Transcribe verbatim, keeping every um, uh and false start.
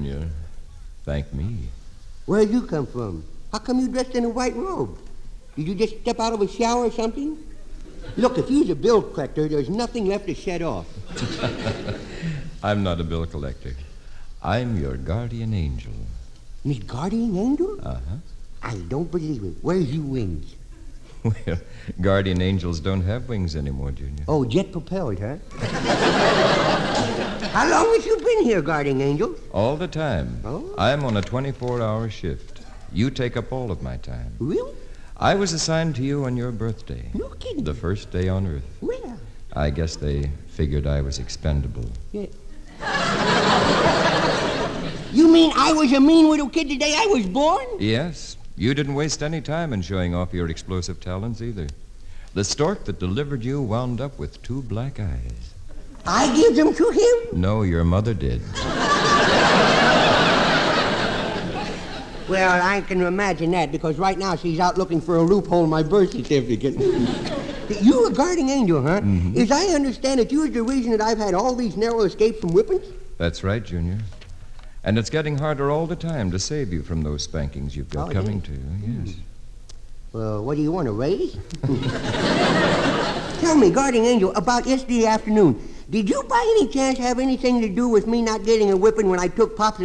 Junior. Thank me. Where'd you come from? How come you dressed in a white robe? Did you just step out of a shower or something? Look, if you's a bill collector, there's nothing left to shed off. I'm not a bill collector. I'm your guardian angel. Me guardian angel? Uh-huh. I don't believe it. Where's your wings? Well, guardian angels don't have wings anymore, Junior. Oh, jet-propelled, huh? How long has you been here, guardian angel? All the time. Oh? I'm on a twenty-four hour shift. You take up all of my time. Really? I was assigned to you on your birthday. No kidding. The first day on Earth. Where? I guess they figured I was expendable. Yeah. You mean I was a mean little kid the day I was born? Yes. You didn't waste any time in showing off your explosive talents either. The stork that delivered you wound up with two black eyes. I gave them to him? No, your mother did. Well, I can imagine that, because right now she's out looking for a loophole in my birth certificate. You a guardian angel, huh? Mm-hmm. As I understand it, you is the reason that I've had all these narrow escapes from whippings? That's right, Junior. And it's getting harder all the time to save you from those spankings you've got Oh, coming yeah? to, yes. Well, what do you want, a raise? Tell me, guardian angel, about yesterday afternoon, did you by any chance have anything to do with me not getting a whipping when I took Pop's